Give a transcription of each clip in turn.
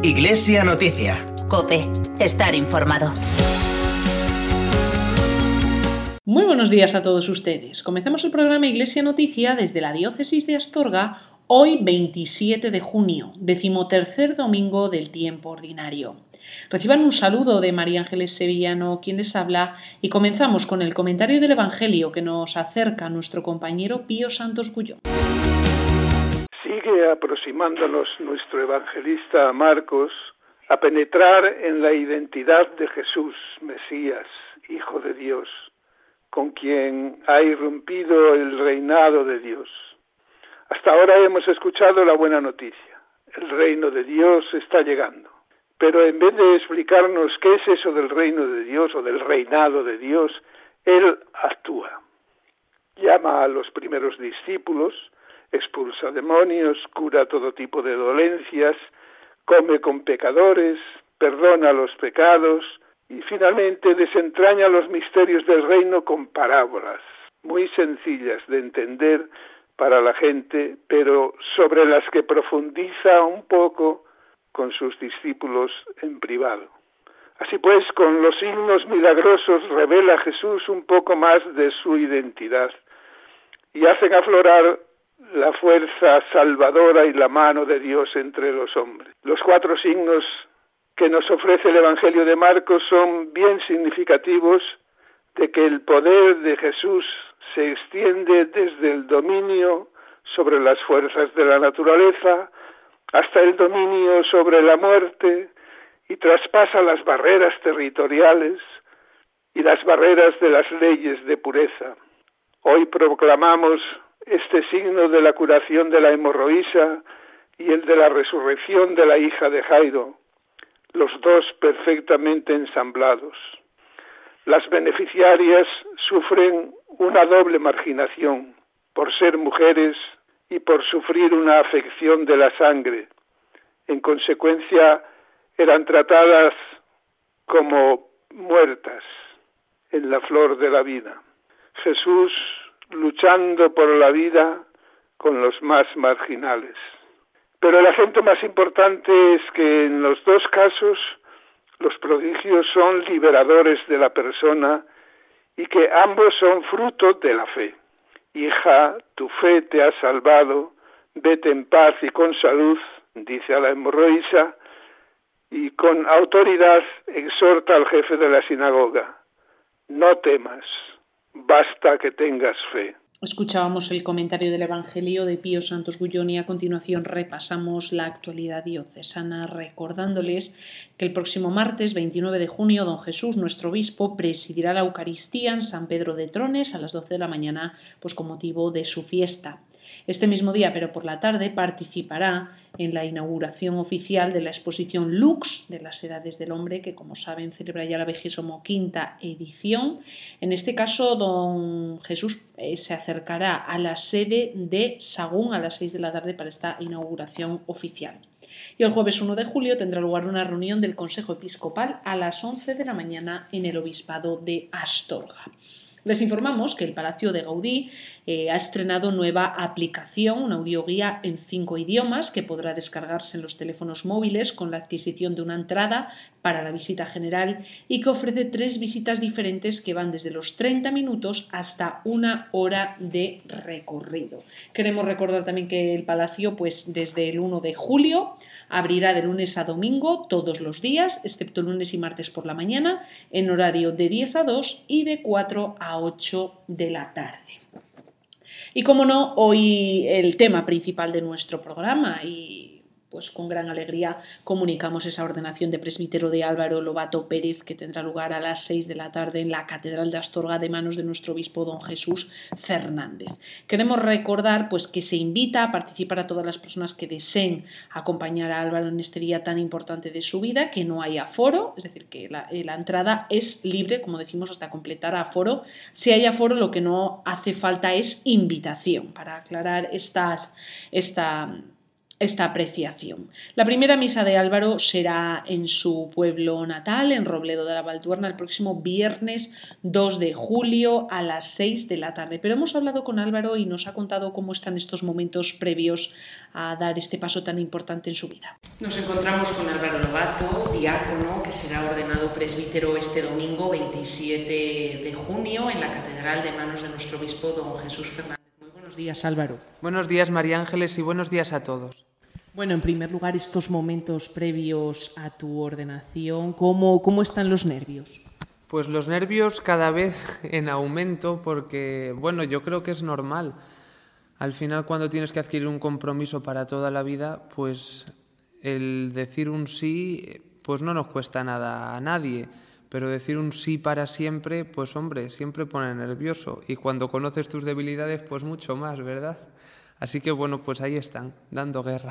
Iglesia Noticia. COPE. Estar informado. Muy buenos días a todos ustedes. Comenzamos el programa Iglesia Noticia desde la Diócesis de Astorga, hoy 27 de junio, 13º domingo del tiempo ordinario. Reciban un saludo de María Ángeles Sevillano, quien les habla, y comenzamos con el comentario del Evangelio que nos acerca nuestro compañero Pío Santos Gullón. Sigue aproximándonos nuestro evangelista Marcos a penetrar en la identidad de Jesús, Mesías, Hijo de Dios, con quien ha irrumpido el reinado de Dios. Hasta ahora hemos escuchado la buena noticia. El reino de Dios está llegando. Pero en vez de explicarnos qué es eso del reino de Dios o del reinado de Dios, Él actúa. Llama a los primeros discípulos, expulsa demonios, cura todo tipo de dolencias, come con pecadores, perdona los pecados y finalmente desentraña los misterios del reino con parábolas, muy sencillas de entender para la gente, pero sobre las que profundiza un poco con sus discípulos en privado. Así pues, con los signos milagrosos revela Jesús un poco más de su identidad y hacen aflorar la fuerza salvadora y la mano de Dios entre los hombres. Los 4 signos que nos ofrece el Evangelio de Marcos son bien significativos de que el poder de Jesús se extiende desde el dominio sobre las fuerzas de la naturaleza hasta el dominio sobre la muerte y traspasa las barreras territoriales y las barreras de las leyes de pureza. Hoy proclamamos este signo de la curación de la hemorroísa y el de la resurrección de la hija de Jairo, los dos perfectamente ensamblados. Las beneficiarias sufren una doble marginación por ser mujeres y por sufrir una afección de la sangre. En consecuencia, eran tratadas como muertas en la flor de la vida. Jesús luchando por la vida con los más marginales. Pero el acento más importante es que en los dos casos los prodigios son liberadores de la persona y que ambos son fruto de la fe. Hija, tu fe te ha salvado, vete en paz y con salud, dice a la hemorroísa, y con autoridad exhorta al jefe de la sinagoga: no temas, basta que tengas fe. Escuchábamos el comentario del Evangelio de Pío Santos Gullón y a continuación repasamos la actualidad diocesana recordándoles que el próximo martes 29 de junio don Jesús, nuestro obispo, presidirá la Eucaristía en San Pedro de Trones a las 12 de la mañana, pues con motivo de su fiesta. Este mismo día, pero por la tarde, participará en la inauguración oficial de la exposición Lux de las Edades del Hombre, que como saben celebra ya la 25ª edición. En este caso, don Jesús se acercará a la sede de Sagún a las 6 de la tarde para esta inauguración oficial. Y el jueves 1 de julio tendrá lugar una reunión del Consejo Episcopal a las 11 de la mañana en el Obispado de Astorga. Les informamos que el Palacio de Gaudí ha estrenado nueva aplicación, una audioguía en 5 idiomas que podrá descargarse en los teléfonos móviles con la adquisición de una entrada para la visita general y que ofrece 3 visitas diferentes que van desde los 30 minutos hasta 1 hora de recorrido. Queremos recordar también que el Palacio, pues desde el 1 de julio, abrirá de lunes a domingo todos los días, excepto lunes y martes por la mañana, en horario de 10 a 2 y de 4 a 8 de la tarde. Y como no, hoy el tema principal de nuestro programa y pues con gran alegría comunicamos esa ordenación de presbítero de Álvaro Lobato Pérez que tendrá lugar a las 6 de la tarde en la Catedral de Astorga de manos de nuestro obispo don Jesús Fernández. Queremos recordar pues que se invita a participar a todas las personas que deseen acompañar a Álvaro en este día tan importante de su vida, que no hay aforo, es decir, que la entrada es libre, como decimos, hasta completar aforo. Si hay aforo, lo que no hace falta es invitación, para aclarar esta esta apreciación. La primera misa de Álvaro será en su pueblo natal, en Robledo de la Valduerna, el próximo viernes 2 de julio a las 6 de la tarde. Pero hemos hablado con Álvaro y nos ha contado cómo están estos momentos previos a dar este paso tan importante en su vida. Nos encontramos con Álvaro Lobato, diácono, que será ordenado presbítero este domingo 27 de junio en la Catedral de Manos de nuestro obispo don Jesús Fernández. Buenos días, Álvaro. Buenos días, María Ángeles, y buenos días a todos. Bueno, en primer lugar, estos momentos previos a tu ordenación, ¿cómo están los nervios? Pues los nervios cada vez en aumento porque, bueno, yo creo que es normal. Al final, cuando tienes que adquirir un compromiso para toda la vida, pues el decir un sí, pues no nos cuesta nada a nadie. Pero decir un sí para siempre, pues hombre, siempre pone nervioso. Y cuando conoces tus debilidades, pues mucho más, ¿verdad? Así que bueno, pues ahí están, dando guerra.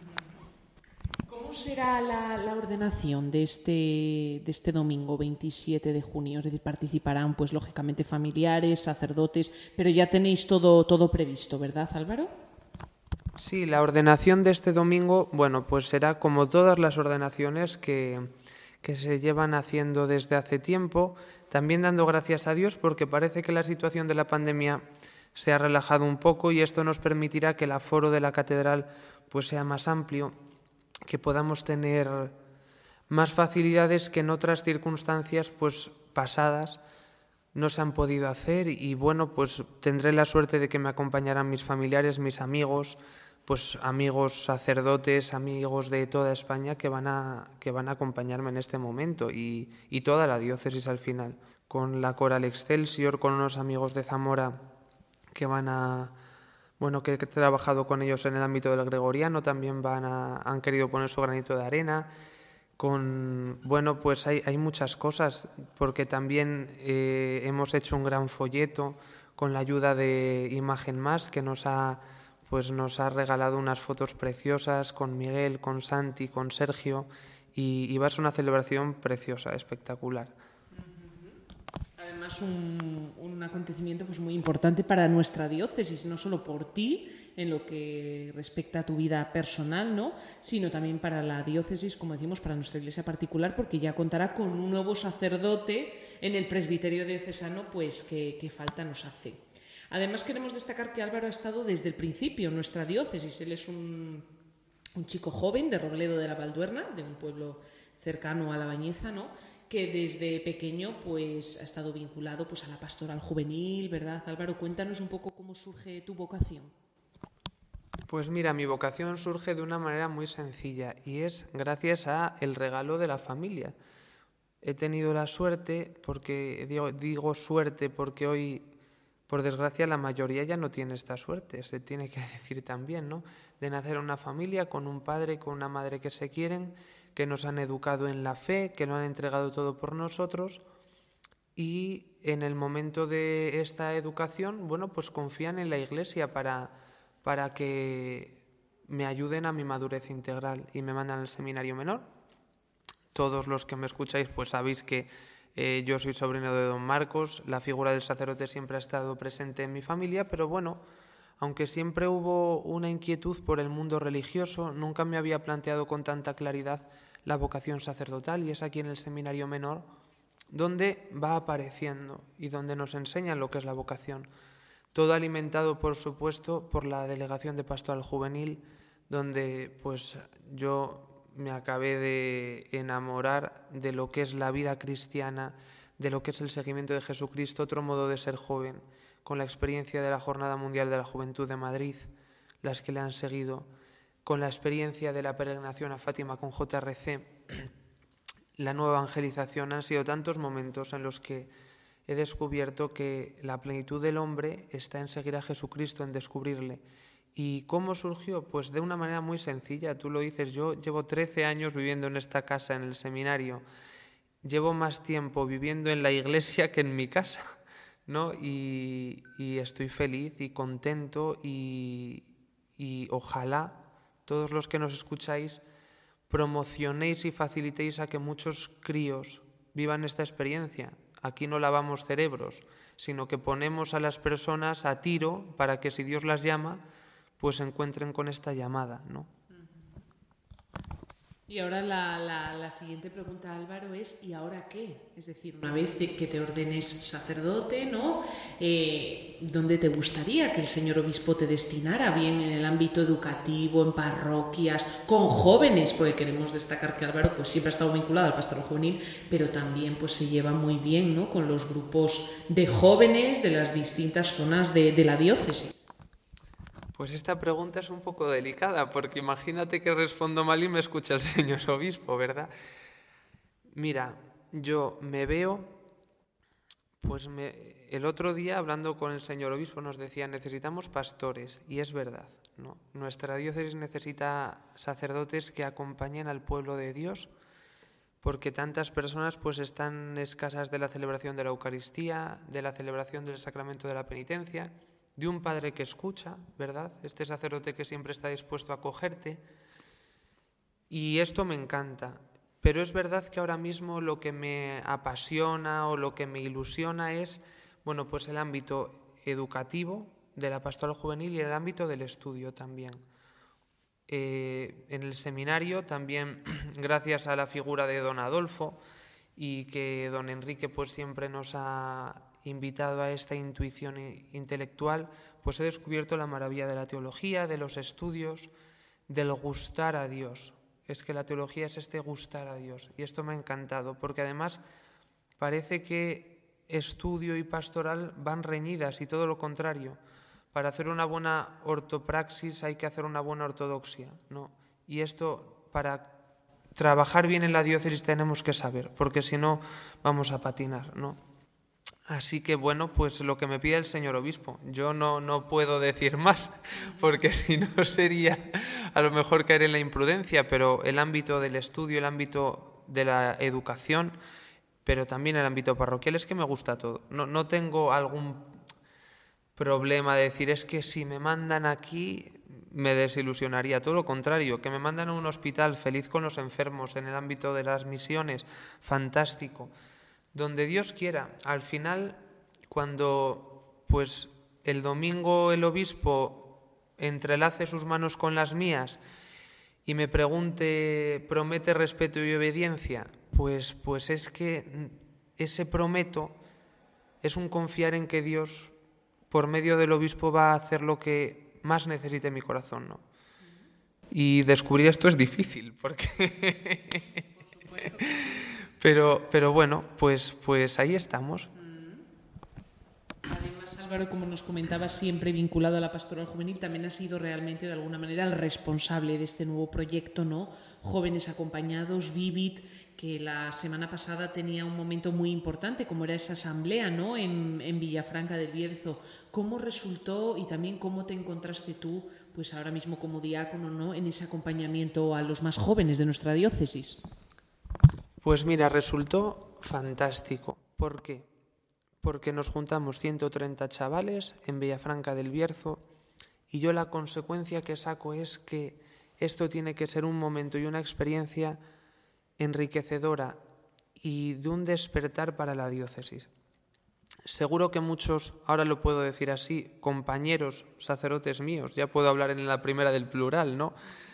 ¿Cómo será la ordenación de este domingo 27 de junio? Es decir, participarán pues lógicamente familiares, sacerdotes, pero ya tenéis todo previsto, ¿verdad, Álvaro? Sí, la ordenación de este domingo, bueno, pues será como todas las ordenaciones que se llevan haciendo desde hace tiempo, también dando gracias a Dios porque parece que la situación de la pandemia se ha relajado un poco y esto nos permitirá que el aforo de la catedral pues sea más amplio, que podamos tener más facilidades que en otras circunstancias pues pasadas no se han podido hacer y bueno, pues tendré la suerte de que me acompañarán mis familiares, mis amigos, pues amigos sacerdotes, amigos de toda España que van a acompañarme en este momento y toda la diócesis al final, con la Coral Excelsior, con unos amigos de Zamora que que he trabajado con ellos en el ámbito del gregoriano, también han querido poner su granito de arena. Pues hay muchas cosas, porque también hemos hecho un gran folleto con la ayuda de Imagen Más, que nos ha regalado unas fotos preciosas con Miguel, con Santi, con Sergio, y va a ser una celebración preciosa, espectacular. Además, un acontecimiento pues muy importante para nuestra diócesis, no solo por ti, en lo que respecta a tu vida personal, ¿no?, sino también para la diócesis, como decimos, para nuestra iglesia particular, porque ya contará con un nuevo sacerdote en el presbiterio diocesano, pues que falta nos hace. Además, queremos destacar que Álvaro ha estado desde el principio en nuestra diócesis. Él es un chico joven de Robledo de la Valduerna, de un pueblo cercano a La Bañeza, ¿no?, que desde pequeño pues ha estado vinculado pues a la pastoral juvenil, ¿verdad, Álvaro? Cuéntanos un poco cómo surge tu vocación. Pues mira, mi vocación surge de una manera muy sencilla y es gracias a el regalo de la familia. He tenido la suerte, porque digo suerte porque hoy, por desgracia, la mayoría ya no tiene esta suerte, se tiene que decir también, ¿no?, de nacer en una familia con un padre y con una madre que se quieren, que nos han educado en la fe, que lo han entregado todo por nosotros y en el momento de esta educación, pues confían en la Iglesia para que me ayuden a mi madurez integral y me mandan al seminario menor. Todos los que me escucháis pues sabéis que yo soy sobrino de don Marcos, la figura del sacerdote siempre ha estado presente en mi familia, pero aunque siempre hubo una inquietud por el mundo religioso, nunca me había planteado con tanta claridad la vocación sacerdotal y es aquí en el seminario menor donde va apareciendo y donde nos enseñan lo que es la vocación. Todo alimentado, por supuesto, por la Delegación de Pastoral Juvenil, donde pues yo me acabé de enamorar de lo que es la vida cristiana, de lo que es el seguimiento de Jesucristo, otro modo de ser joven, con la experiencia de la Jornada Mundial de la Juventud de Madrid, las que le han seguido, con la experiencia de la peregrinación a Fátima con JRC, la nueva evangelización. Han sido tantos momentos en los que he descubierto que la plenitud del hombre está en seguir a Jesucristo, en descubrirle. ¿Y cómo surgió? Pues de una manera muy sencilla. Tú lo dices, yo llevo 13 años viviendo en esta casa, en el seminario. Llevo más tiempo viviendo en la iglesia que en mi casa, ¿no? Y estoy feliz y contento y ojalá todos los que nos escucháis promocionéis y facilitéis a que muchos críos vivan esta experiencia. Aquí no lavamos cerebros, sino que ponemos a las personas a tiro para que si Dios las llama, pues se encuentren con esta llamada, ¿no? Y ahora la siguiente pregunta, Álvaro, es ¿y ahora qué? Es decir, una vez que te ordenes sacerdote, ¿no? ¿Dónde te gustaría que el señor obispo te destinara? Bien en el ámbito educativo, en parroquias, con jóvenes, porque queremos destacar que Álvaro pues siempre ha estado vinculado al pastoral juvenil, pero también pues se lleva muy bien, ¿no?, con los grupos de jóvenes de las distintas zonas de la diócesis. Pues esta pregunta es un poco delicada, porque imagínate que respondo mal y me escucha el señor obispo, ¿verdad? Mira, yo me veo, pues el otro día hablando con el señor obispo nos decía, necesitamos pastores, y es verdad, ¿no? Nuestra diócesis necesita sacerdotes que acompañen al pueblo de Dios, porque tantas personas pues están escasas de la celebración de la Eucaristía, de la celebración del sacramento de la penitencia, de un padre que escucha, ¿verdad? Este sacerdote que siempre está dispuesto a acogerte. Y esto me encanta. Pero es verdad que ahora mismo lo que me apasiona o lo que me ilusiona es, bueno, pues el ámbito educativo de la pastoral juvenil y el ámbito del estudio también. En el seminario también, gracias a la figura de don Adolfo y que don Enrique pues siempre nos ha invitado a esta intuición intelectual, pues he descubierto la maravilla de la teología, de los estudios, del gustar a Dios. Es que la teología es este gustar a Dios, y esto me ha encantado, porque además parece que estudio y pastoral van reñidas y todo lo contrario. Para hacer una buena ortopraxis hay que hacer una buena ortodoxia, ¿no? Y esto, para trabajar bien en la diócesis tenemos que saber, porque si no vamos a patinar, ¿no? Así que bueno, pues lo que me pide el señor obispo. Yo no puedo decir más, porque si no sería a lo mejor caer en la imprudencia, pero el ámbito del estudio, el ámbito de la educación, pero también el ámbito parroquial, es que me gusta todo. No tengo algún problema de decir, es que si me mandan aquí me desilusionaría. Todo lo contrario, que me mandan a un hospital, feliz con los enfermos, en el ámbito de las misiones, fantástico. Donde Dios quiera. Al final, cuando pues el domingo el obispo entrelace sus manos con las mías y me pregunte, ¿promete respeto y obediencia? Pues es que ese prometo es un confiar en que Dios, por medio del obispo, va a hacer lo que más necesite mi corazón, ¿no? Y descubrir esto es difícil, porque... Pero bueno, pues ahí estamos. Además, Álvaro, como nos comentaba, siempre vinculado a la pastoral juvenil, también ha sido realmente de alguna manera el responsable de este nuevo proyecto, ¿no? Jóvenes Acompañados, Vivit, que la semana pasada tenía un momento muy importante, como era esa asamblea, ¿no?, en Villafranca del Bierzo. ¿Cómo resultó y también cómo te encontraste tú, pues ahora mismo como diácono, ¿no?, en ese acompañamiento a los más jóvenes de nuestra diócesis? Pues mira, resultó fantástico. ¿Por qué? Porque nos juntamos 130 chavales en Villafranca del Bierzo y yo la consecuencia que saco es que esto tiene que ser un momento y una experiencia enriquecedora y de un despertar para la diócesis. Seguro que muchos, ahora lo puedo decir así, compañeros, sacerdotes míos, ya puedo hablar en la primera del plural, ¿no?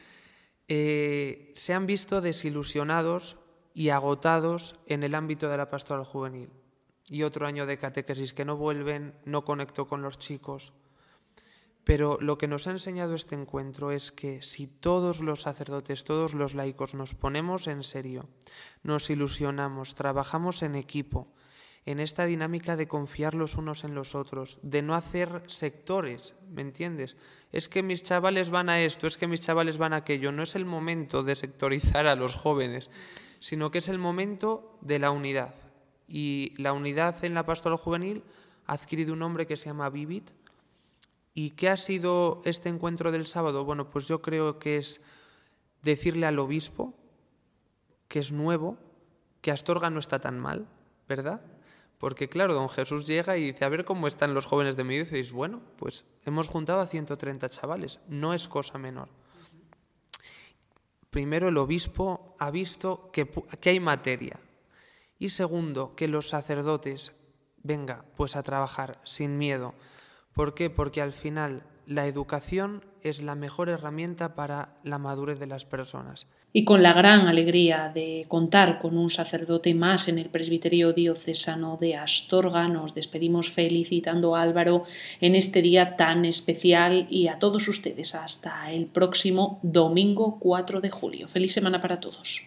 Se han visto desilusionados y agotados en el ámbito de la pastoral juvenil. Y otro año de catequesis que no vuelven, no conecto con los chicos. Pero lo que nos ha enseñado este encuentro es que si todos los sacerdotes, todos los laicos nos ponemos en serio, nos ilusionamos, trabajamos en equipo, en esta dinámica de confiar los unos en los otros, de no hacer sectores, ¿me entiendes? Es que mis chavales van a esto, es que mis chavales van a aquello. No es el momento de sectorizar a los jóvenes, sino que es el momento de la unidad. Y la unidad en la pastoral juvenil ha adquirido un nombre que se llama Vivit. ¿Y qué ha sido este encuentro del sábado? Bueno, pues yo creo que es decirle al obispo que es nuevo, que Astorga no está tan mal, ¿verdad? Porque claro, don Jesús llega y dice, a ver cómo están los jóvenes de mi diócesis. Bueno, pues hemos juntado a 130 chavales, no es cosa menor. Primero, el obispo ha visto que hay materia. Y segundo, que los sacerdotes, venga, pues a trabajar sin miedo. ¿Por qué? Porque al final la educación es la mejor herramienta para la madurez de las personas. Y con la gran alegría de contar con un sacerdote más en el presbiterio diocesano de Astorga, nos despedimos felicitando a Álvaro en este día tan especial y a todos ustedes hasta el próximo domingo 4 de julio. Feliz semana para todos.